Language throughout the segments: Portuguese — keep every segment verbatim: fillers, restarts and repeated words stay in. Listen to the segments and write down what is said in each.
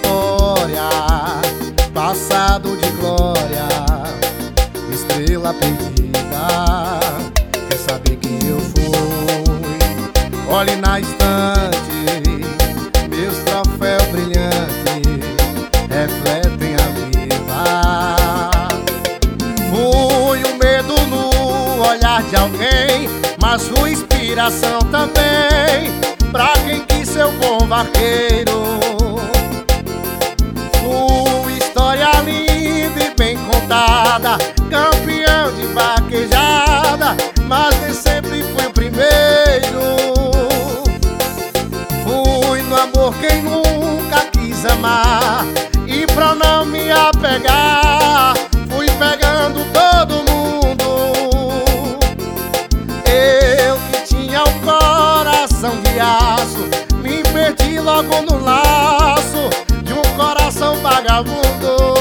história, passado de glória, estrela perdida. Quer saber quem eu fui? Olhe na estante, meus troféus brilhantes refletem a vida. Fui o medo no olhar de alguém, mas fui inspiração também pra quem quis ser o bom vaqueiro. Fui história linda e bem contada, campeão de vaquejada, mas nem sempre fui o primeiro. Fui no amor quem nunca quis amar, e pra não me apegar fui pegando todo mundo. Eu que tinha o coração de aço, me perdi logo no laço de um coração vagabundo.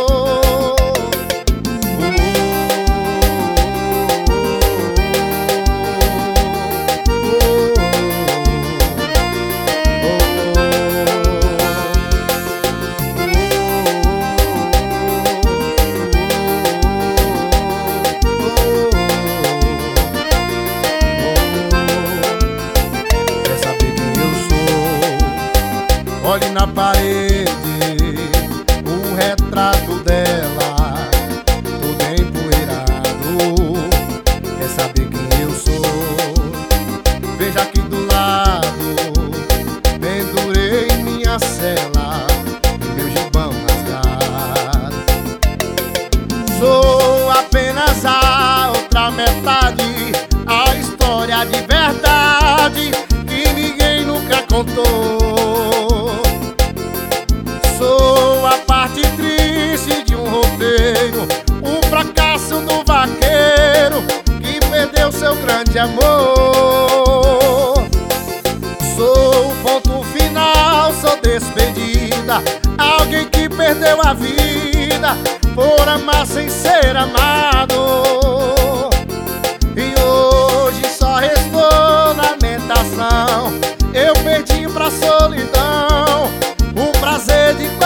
Olhe na parede o retrato dela, todo empoeirado. Quer saber quem eu sou? Veja aqui do lado, pendurei minha cela e meu gibão rasgado. Sou apenas a outra metade, a história de verdade que ninguém nunca contou. Sou a parte triste de um roteiro, o fracasso do vaqueiro que perdeu seu grande amor. Sou o ponto final, sou despedida, alguém que perdeu a vida por amar sem ser amado. E hoje só restou lamentação, eu perdi pra solidão o prazer de